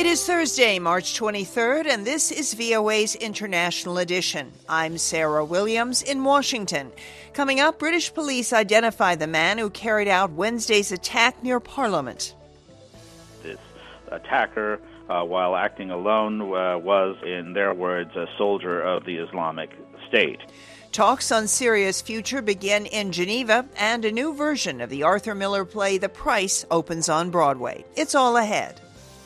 It is Thursday, March 23rd, and this is VOA's International Edition. I'm Sarah Williams in Washington. Coming up, British police identify the man who carried out Wednesday's attack near Parliament. This attacker, while acting alone, was, in their words, a soldier of the Islamic State. Talks on Syria's future begin in Geneva, and a new version of the Arthur Miller play The Price opens on Broadway. It's all ahead.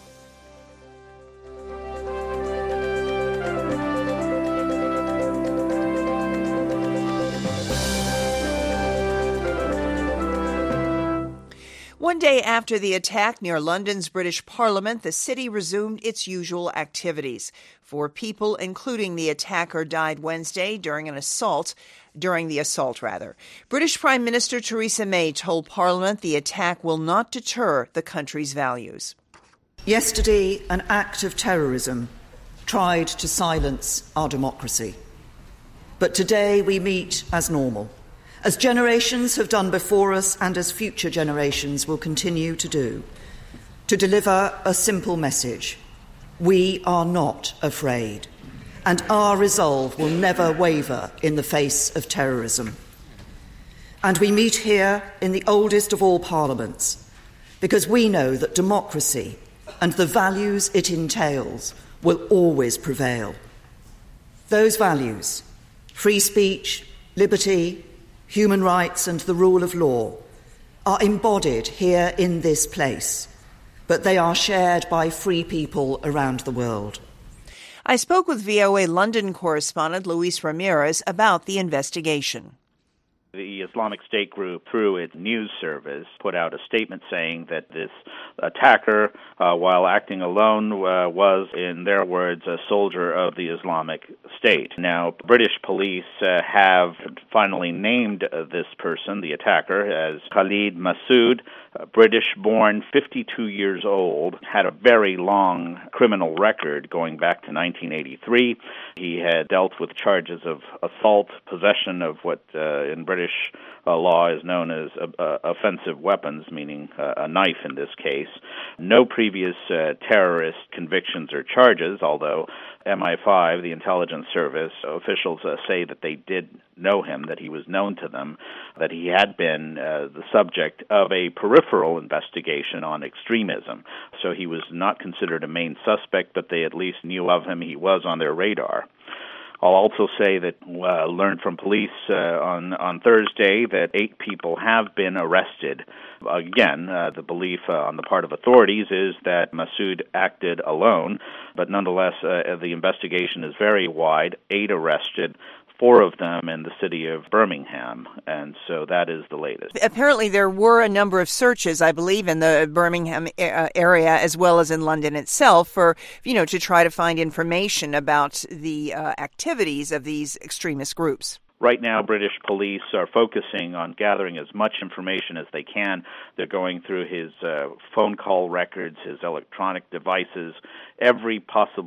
One day after the attack near London's British Parliament, the city resumed its usual activities. 4 people, including the attacker, died Wednesday during the assault. British Prime Minister Theresa May told Parliament the attack will not deter the country's values. Yesterday, an act of terrorism tried to silence our democracy. But today we meet as normal, as generations have done before us and as future generations will continue to do, to deliver a simple message. We are not afraid, and our resolve will never waver in the face of terrorism. And we meet here in the oldest of all parliaments, because we know that democracy and the values it entails will always prevail. Those values, free speech, liberty, human rights and the rule of law, are embodied here in this place, but they are shared by free people around the world. I spoke with VOA London correspondent Luis Ramirez about the investigation. The Islamic State group, through its news service, put out a statement saying that this attacker, while acting alone, was, in their words, a soldier of the Islamic State. Now, British police have finally named this person, the attacker, as Khalid Masood, British-born, 52 years old, had a very long criminal record going back to 1983. He had dealt with charges of assault, possession of what in British law is known as offensive weapons, meaning a knife in this case. No previous terrorist convictions or charges, although MI5, the intelligence service, officials say that they did know him, that he was known to them, that he had been the subject of a peripheral investigation on extremism. So he was not considered a main suspect, but they at least knew of him. He was on their radar. I'll also say that learned from police on Thursday that 8 people have been arrested. Again, the belief on the part of authorities is that Masood acted alone, but nonetheless, the investigation is very wide. 8 arrested, 4 of them in the city of Birmingham, and so that is the latest. Apparently there were a number of searches, I believe, in the Birmingham area as well as in London itself for, to try to find information about the activities of these extremist groups. Right now, British police are focusing on gathering as much information as they can. They're going through his phone call records, his electronic devices. Every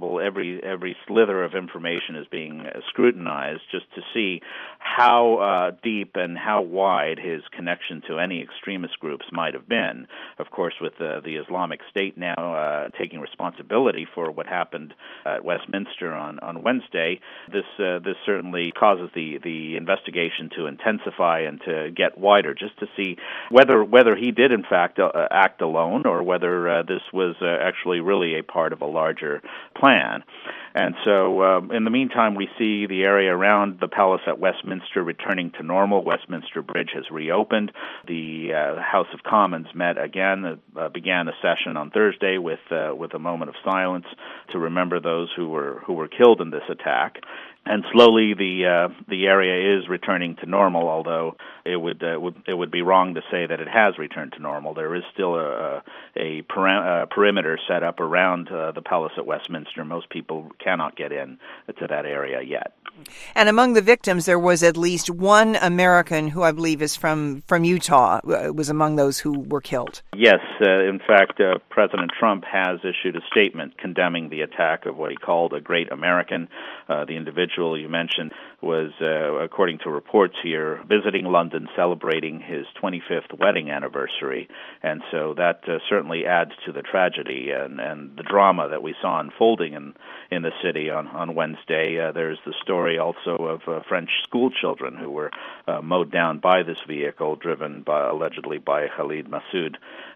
slither of information is being scrutinized just to see how deep and how wide his connection to any extremist groups might have been. Of course, with the Islamic State now taking responsibility for what happened at Westminster on Wednesday, this certainly causes the investigation to intensify and to get wider, just to see whether he did in fact act alone or whether this was actually really a part of a larger plan. And so in the meantime, we see the area around the palace at Westminster returning to normal. Westminster Bridge has reopened. The House of Commons met again, began a session on Thursday with a moment of silence to remember those who were killed in this attack. And slowly, the area is returning to normal. Although it would be wrong to say that it has returned to normal. There is still a perimeter set up around the palace at Westminster. Most people cannot get in to that area yet. And among the victims, there was at least one American who I believe is from Utah, was among those who were killed. Yes. In fact, President Trump has issued a statement condemning the attack of what he called a great American. The individual individual you mentioned was, according to reports here, visiting London celebrating his 25th wedding anniversary. And so that certainly adds to the tragedy and the drama that we saw unfolding in the city on Wednesday. There's the story also of French school children who were mowed down by this vehicle driven allegedly by Khalid Massoud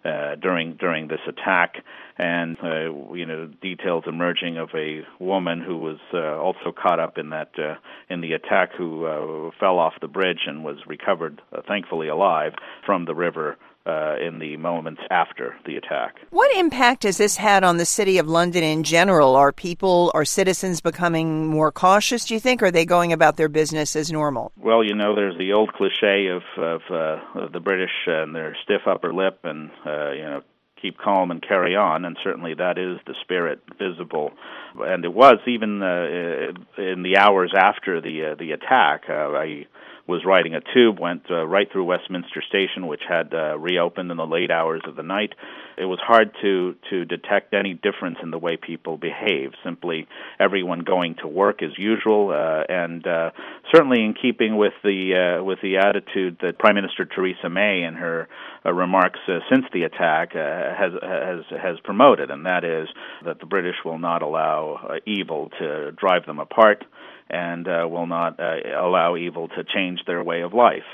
during this attack. And details emerging of a woman who was also caught up in the attack, who fell off the bridge and was recovered, thankfully alive, from the river in the moments after the attack. What impact has this had on the city of London in general? Are citizens becoming more cautious, do you think, or are they going about their business as normal? Well, there's the old cliche of the British and their stiff upper lip and, keep calm and carry on, and certainly that is the spirit visible. And it was even in the hours after the attack. I was riding a tube, went right through Westminster Station, which had reopened in the late hours of the night. It was hard to detect any difference in the way people behave. Simply everyone going to work as usual, and certainly in keeping with the attitude that Prime Minister Theresa May in her remarks since the attack has promoted, and that is that the British will not allow evil to drive them apart, and will not allow evil to change their way of life.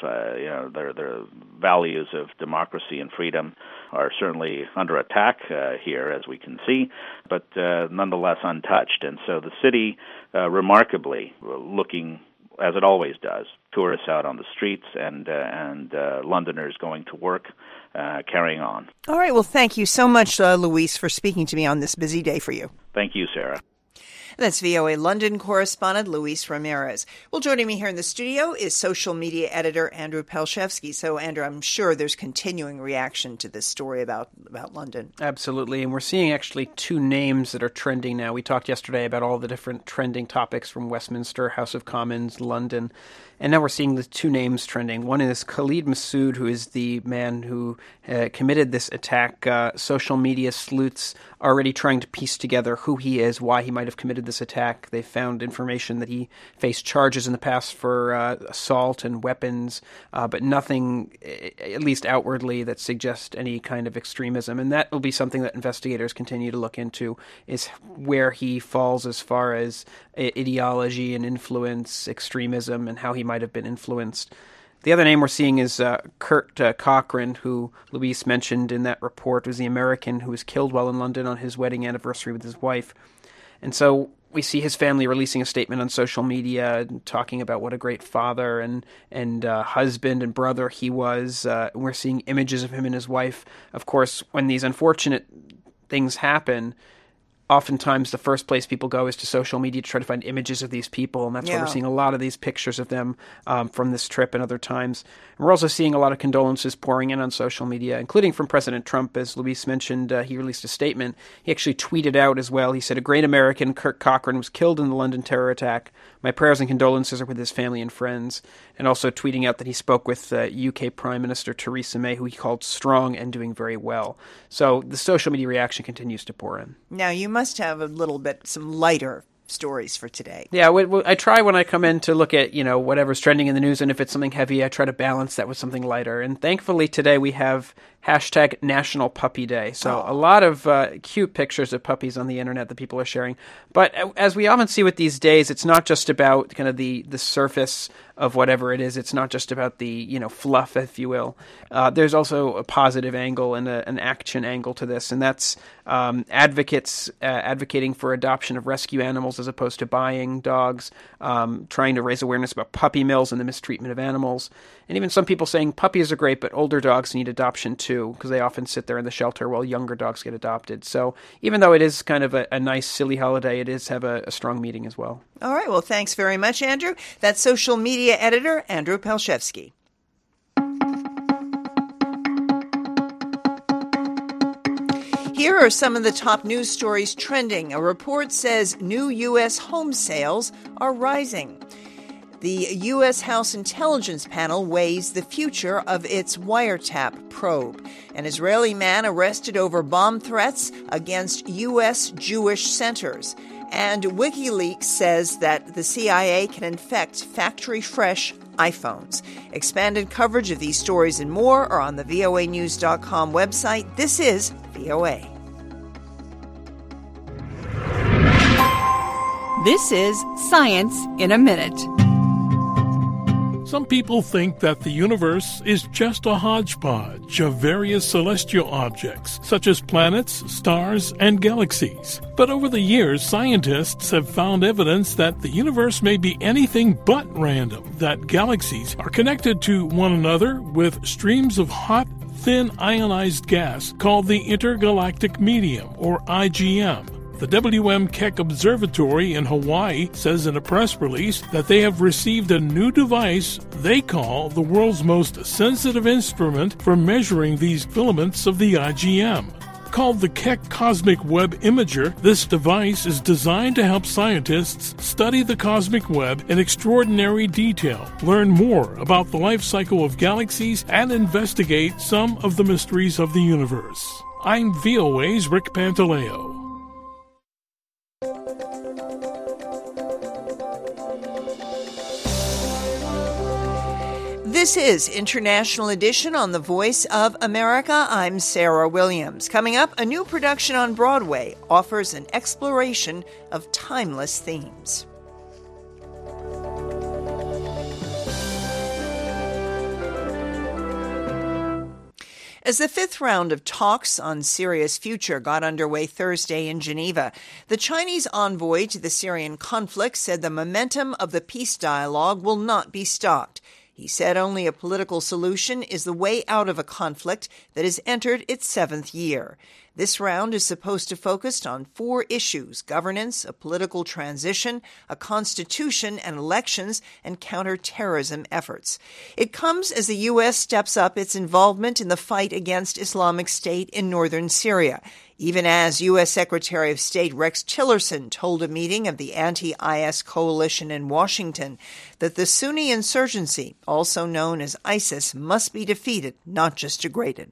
Their values of democracy and freedom are certainly under attack here, as we can see, but nonetheless untouched. And so the city, remarkably, looking as it always does, tourists out on the streets and Londoners going to work, carrying on. All right. Well, thank you so much, Luis, for speaking to me on this busy day for you. Thank you, Sarah. That's VOA London correspondent Luis Ramirez. Well, joining me here in the studio is social media editor Andrew Pelshevsky. So, Andrew, I'm sure there's continuing reaction to this story about London. Absolutely. And we're seeing actually two names that are trending now. We talked yesterday about all the different trending topics from Westminster, House of Commons, London. And now we're seeing the two names trending. One is Khalid Massoud, who is the man who committed this attack. Social media sleuths are already trying to piece together who he is, why he might have committed this attack. They found information that he faced charges in the past for assault and weapons, but nothing, at least outwardly, that suggests any kind of extremism. And that will be something that investigators continue to look into, is where he falls as far as ideology and influence, extremism, and how he might have been influenced. The other name we're seeing is Kurt Cochran, who Luis mentioned in that report, was the American who was killed while in London on his wedding anniversary with his wife. And so we see his family releasing a statement on social media talking about what a great father and husband and brother he was. We're seeing images of him and his wife. Of course, when these unfortunate things happen, oftentimes the first place people go is to social media to try to find images of these people, and that's why we're seeing a lot of these pictures of them from this trip and other times. And we're also seeing a lot of condolences pouring in on social media, including from President Trump. As Luis mentioned, he released a statement. He actually tweeted out as well. He said, "A great American, Kurt Cochran, was killed in the London terror attack. My prayers and condolences are with his family and friends." And also tweeting out that he spoke with UK Prime Minister Theresa May, who he called strong and doing very well. So the social media reaction continues to pour in. Now, you must have a little bit, some lighter stories for today. Yeah, I try when I come in to look at, whatever's trending in the news, and if it's something heavy, I try to balance that with something lighter. And thankfully today we have hashtag National Puppy Day. So a lot of cute pictures of puppies on the internet that people are sharing. But as we often see with these days, it's not just about kind of the surface of whatever it is. It's not just about the, fluff, if you will. There's also a positive angle and an action angle to this, and that's advocates advocating for adoption of rescue animals as opposed to buying dogs, trying to raise awareness about puppy mills and the mistreatment of animals, and even some people saying puppies are great, but older dogs need adoption too, because they often sit there in the shelter while younger dogs get adopted. So even though it is kind of a nice, silly holiday, it is have a strong meaning as well. All right. Well, thanks very much, Andrew. That's social media editor Andrew Pelshevsky. Here are some of the top news stories trending. A report says new U.S. home sales are rising. The U.S. House Intelligence Panel weighs the future of its wiretap probe. An Israeli man arrested over bomb threats against U.S. Jewish centers. And WikiLeaks says that the CIA can infect factory-fresh iPhones. Expanded coverage of these stories and more are on the voanews.com website. This is VOA. This is Science in a Minute. Some people think that the universe is just a hodgepodge of various celestial objects, such as planets, stars, and galaxies. But over the years, scientists have found evidence that the universe may be anything but random, that galaxies are connected to one another with streams of hot, thin ionized gas called the intergalactic medium, or IGM. The W.M. Keck Observatory in Hawaii says in a press release that they have received a new device they call the world's most sensitive instrument for measuring these filaments of the IGM. Called the Keck Cosmic Web Imager, this device is designed to help scientists study the cosmic web in extraordinary detail, learn more about the life cycle of galaxies, and investigate some of the mysteries of the universe. I'm VOA's Rick Pantaleo. This is International Edition on the Voice of America. I'm Sarah Williams. Coming up, a new production on Broadway offers an exploration of timeless themes. As the fifth round of talks on Syria's future got underway Thursday in Geneva, the Chinese envoy to the Syrian conflict said the momentum of the peace dialogue will not be stopped. He said only a political solution is the way out of a conflict that has entered its seventh year. This round is supposed to focus on four issues: governance, a political transition, a constitution and elections, and counterterrorism efforts. It comes as the U.S. steps up its involvement in the fight against Islamic State in northern Syria, even as U.S. Secretary of State Rex Tillerson told a meeting of the anti-IS coalition in Washington that the Sunni insurgency, also known as ISIS, must be defeated, not just degraded.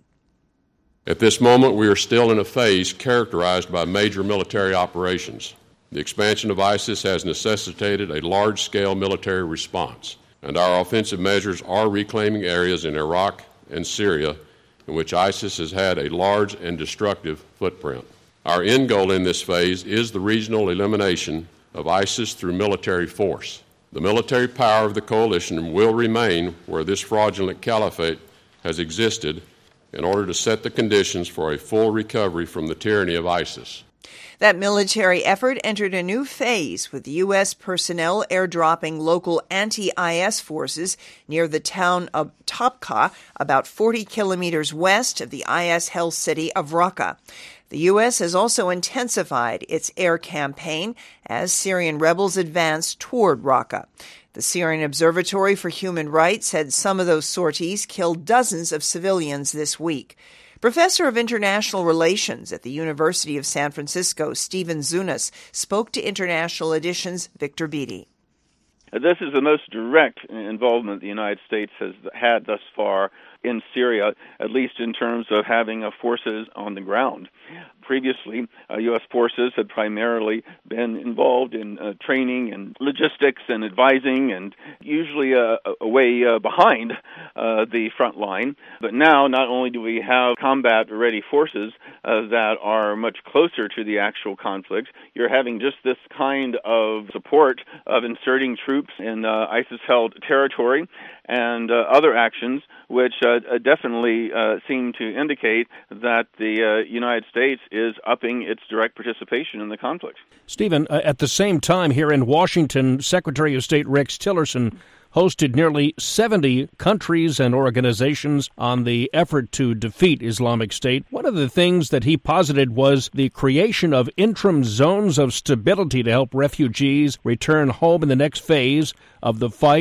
At this moment, we are still in a phase characterized by major military operations. The expansion of ISIS has necessitated a large-scale military response, and our offensive measures are reclaiming areas in Iraq and Syria in which ISIS has had a large and destructive footprint. Our end goal in this phase is the regional elimination of ISIS through military force. The military power of the coalition will remain where this fraudulent caliphate has existed in order to set the conditions for a full recovery from the tyranny of ISIS. That military effort entered a new phase, with U.S. personnel airdropping local anti-IS forces near the town of Topka, about 40 kilometers west of the IS-held city of Raqqa. The U.S. has also intensified its air campaign as Syrian rebels advance toward Raqqa. The Syrian Observatory for Human Rights said some of those sorties killed dozens of civilians this week. Professor of International Relations at the University of San Francisco, Stephen Zunas, spoke to International Edition's Victor Beattie. This is the most direct involvement the United States has had thus far in Syria, at least in terms of having forces on the ground. Previously, U.S. forces had primarily been involved in training and logistics and advising, and usually a way behind the front line. But now, not only do we have combat-ready forces that are much closer to the actual conflict, you're having just this kind of support of inserting troops in ISIS-held territory and other actions, which definitely seem to indicate that the United States is upping its direct participation in the conflict. Stephen, at the same time here in Washington, Secretary of State Rex Tillerson hosted nearly 70 countries and organizations on the effort to defeat Islamic State. One of the things that he posited was the creation of interim zones of stability to help refugees return home in the next phase of the fight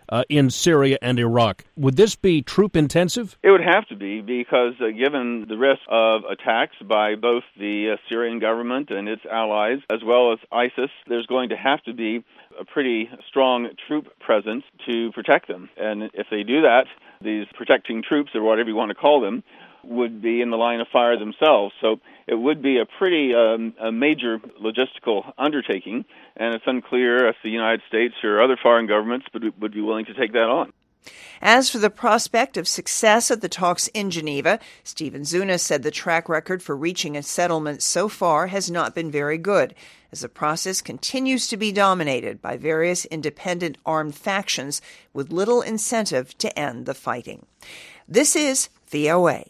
in Syria and Iraq. Would this be troop intensive? It would have to be, because given the risk of attacks by both the Syrian government and its allies, as well as ISIS, there's going to have to be a pretty strong troop presence to protect them. And if they do that, these protecting troops, or whatever you want to call them, would be in the line of fire themselves. So it would be a pretty a major logistical undertaking, and it's unclear if the United States or other foreign governments would be willing to take that on. As for the prospect of success at the talks in Geneva, Stephen Zuna said the track record for reaching a settlement so far has not been very good, as the process continues to be dominated by various independent armed factions with little incentive to end the fighting. This is VOA.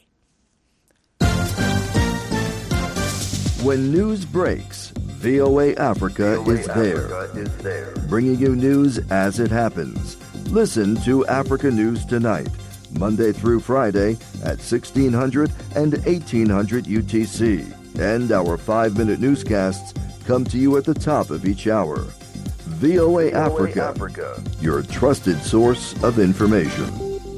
When news breaks, VOA Africa is there, bringing you news as it happens. Listen to Africa News Tonight, Monday through Friday at 1600 and 1800 UTC. And our 5-minute newscasts come to you at the top of each hour. VOA Africa, your trusted source of information.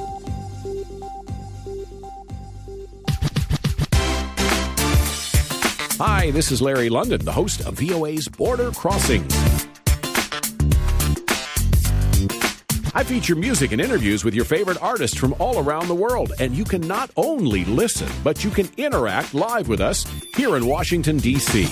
Hi, this is Larry London, the host of VOA's Border Crossings. I feature music and interviews with your favorite artists from all around the world, and you can not only listen, but you can interact live with us here in Washington, D.C.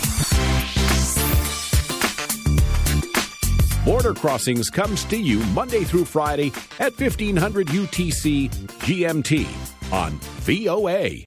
Border Crossings comes to you Monday through Friday at 1500 UTC GMT on VOA.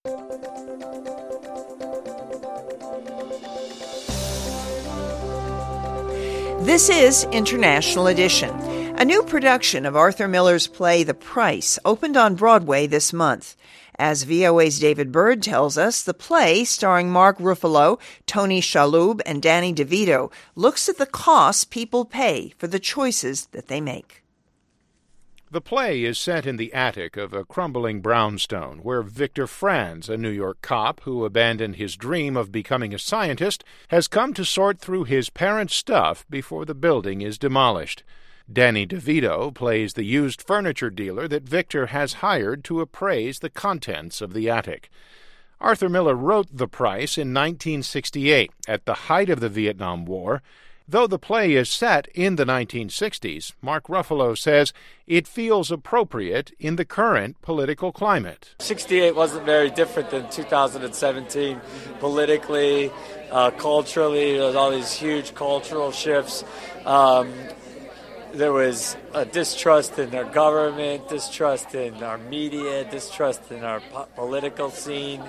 This is International Edition. A new production of Arthur Miller's play The Price opened on Broadway this month. As VOA's David Byrd tells us, the play, starring Mark Ruffalo, Tony Shalhoub, and Danny DeVito, looks at the costs people pay for the choices that they make. The play is set in the attic of a crumbling brownstone, where Victor Franz, a New York cop who abandoned his dream of becoming a scientist, has come to sort through his parents' stuff before the building is demolished. Danny DeVito plays the used furniture dealer that Victor has hired to appraise the contents of the attic. Arthur Miller wrote The Price in 1968, at the height of the Vietnam War. Though the play is set in the 1960s, Mark Ruffalo says it feels appropriate in the current political climate. 68 wasn't very different than 2017 politically, culturally. There was all these huge cultural shifts. There was a distrust in our government, distrust in our media, distrust in our political scene.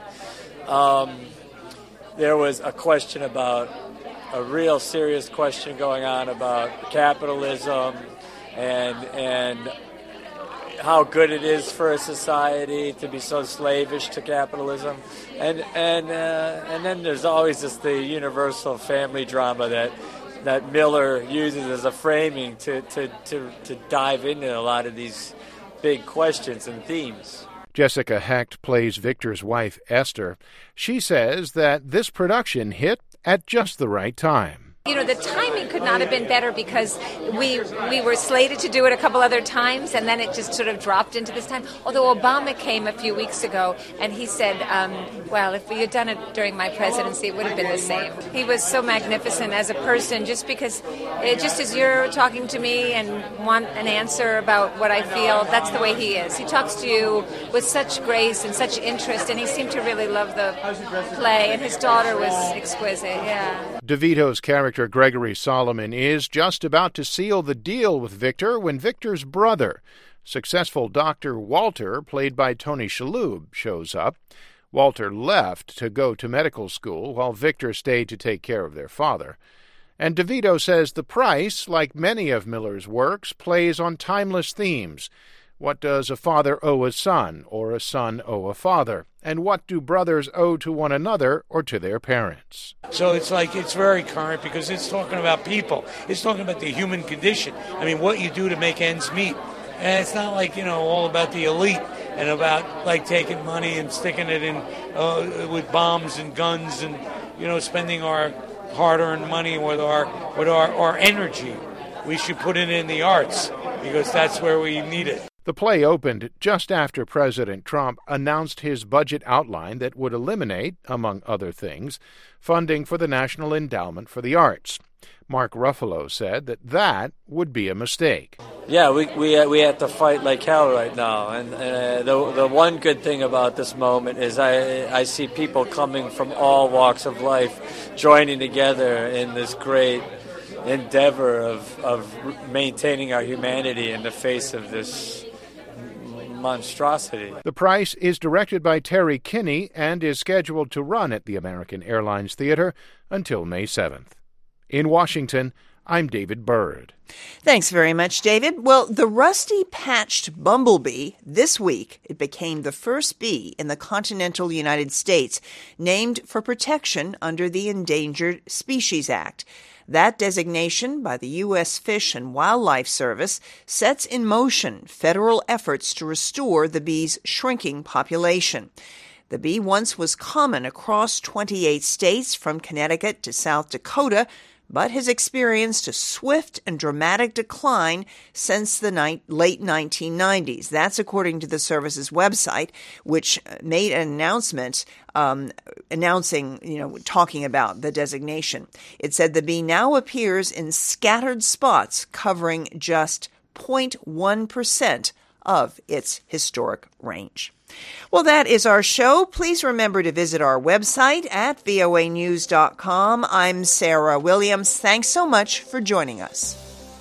There was a question about a real serious question going on about capitalism and how good it is for a society to be so slavish to capitalism, and then there's always just the universal family drama that Miller uses as a framing to dive into a lot of these big questions and themes. Jessica Hecht plays Victor's wife, Esther. She says that this production hit at just the right time. You know, the timing could not have been better because we were slated to do it a couple other times, and then it just sort of dropped into this time. Although Obama came a few weeks ago, and he said, well, if we had done it during my presidency, it would have been the same. He was so magnificent as a person, just as you're talking to me and want an answer about what I feel, that's the way he is. He talks to you with such grace and such interest, and he seemed to really love the play, and his daughter was exquisite, yeah. DeVito's character Gregory Solomon is just about to seal the deal with Victor when Victor's brother, successful Dr. Walter, played by Tony Shalhoub, shows up. Walter left to go to medical school while Victor stayed to take care of their father. And DeVito says The Price, like many of Miller's works, plays on timeless themes. What does a father owe a son, or a son owe a father? And what do brothers owe to one another or to their parents? So it's very current because it's talking about people. It's talking about the human condition. I mean, what you do to make ends meet. And it's not like, all about the elite and about like taking money and sticking it in with bombs and guns and, spending our hard-earned money with our energy. We should put it in the arts. because that's where we need it. The play opened just after President Trump announced his budget outline that would eliminate, among other things, funding for the National Endowment for the Arts. Mark Ruffalo said that would be a mistake. Yeah, we have to fight like hell right now. And the one good thing about this moment is I see people coming from all walks of life joining together in this great endeavor of maintaining our humanity in the face of this monstrosity. The Price is directed by Terry Kinney and is scheduled to run at the American Airlines Theater until May 7th. In Washington, I'm David Byrd. Thanks very much, David. Well, the rusty-patched bumblebee, this week, it became the first bee in the continental United States named for protection under the Endangered Species Act. That designation by the U.S. Fish and Wildlife Service sets in motion federal efforts to restore the bee's shrinking population. The bee once was common across 28 states from Connecticut to South Dakota, but has experienced a swift and dramatic decline since the late 1990s. That's according to the service's website, which made an announcement talking about the designation. It said the bee now appears in scattered spots covering just 0.1% of its historic range. Well, that is our show. Please remember to visit our website at voanews.com. I'm Sarah Williams. Thanks so much for joining us.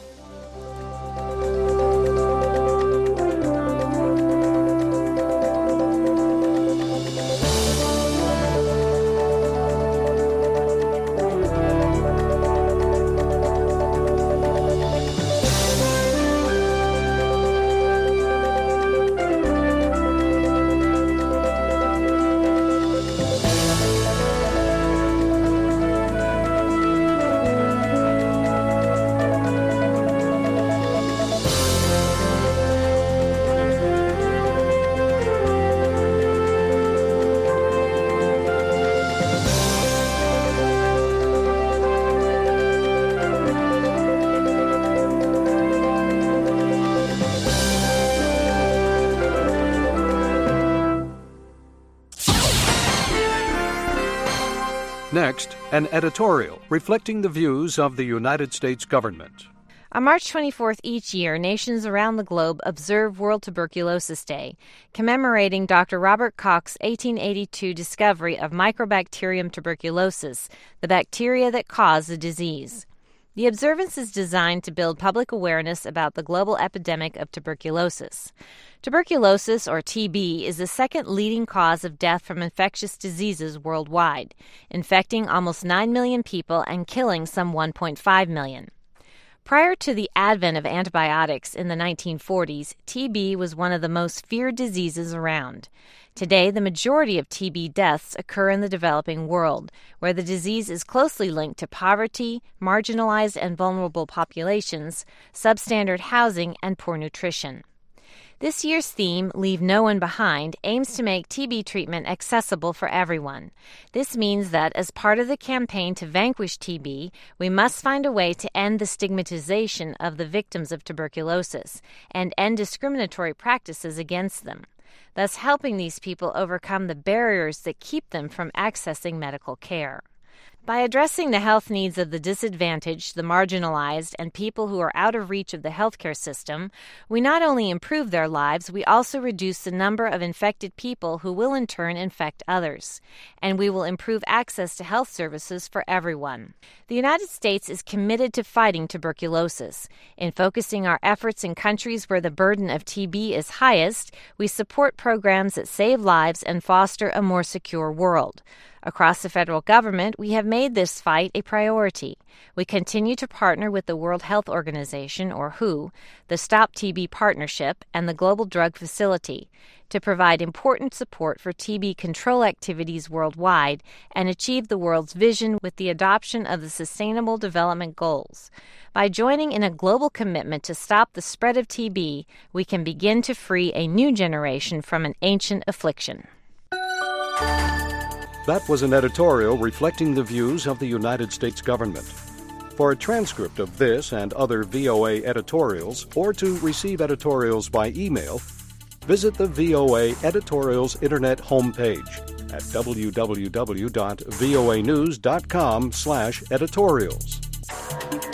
Next, an editorial reflecting the views of the United States government. On March 24th each year, nations around the globe observe World Tuberculosis Day, commemorating Dr. Robert Koch's 1882 discovery of Mycobacterium tuberculosis, the bacteria that cause the disease. The observance is designed to build public awareness about the global epidemic of tuberculosis. Tuberculosis, or TB, is the second leading cause of death from infectious diseases worldwide, infecting almost 9 million people and killing some 1.5 million. Prior to the advent of antibiotics in the 1940s, TB was one of the most feared diseases around. Today, the majority of TB deaths occur in the developing world, where the disease is closely linked to poverty, marginalized and vulnerable populations, substandard housing, and poor nutrition. This year's theme, Leave No One Behind, aims to make TB treatment accessible for everyone. This means that as part of the campaign to vanquish TB, we must find a way to end the stigmatization of the victims of tuberculosis and end discriminatory practices against them, thus helping these people overcome the barriers that keep them from accessing medical care. By addressing the health needs of the disadvantaged, the marginalized, and people who are out of reach of the healthcare system, we not only improve their lives, we also reduce the number of infected people who will in turn infect others, and we will improve access to health services for everyone. The United States is committed to fighting tuberculosis. In focusing our efforts in countries where the burden of TB is highest, we support programs that save lives and foster a more secure world. Across the federal government, we have made this fight a priority. We continue to partner with the World Health Organization, or WHO, the Stop TB Partnership, and the Global Drug Facility to provide important support for TB control activities worldwide and achieve the world's vision with the adoption of the Sustainable Development Goals. By joining in a global commitment to stop the spread of TB, we can begin to free a new generation from an ancient affliction. That was an editorial reflecting the views of the United States government. For a transcript of this and other VOA editorials, or to receive editorials by email, visit the VOA Editorials Internet homepage at www.voanews.com/editorials.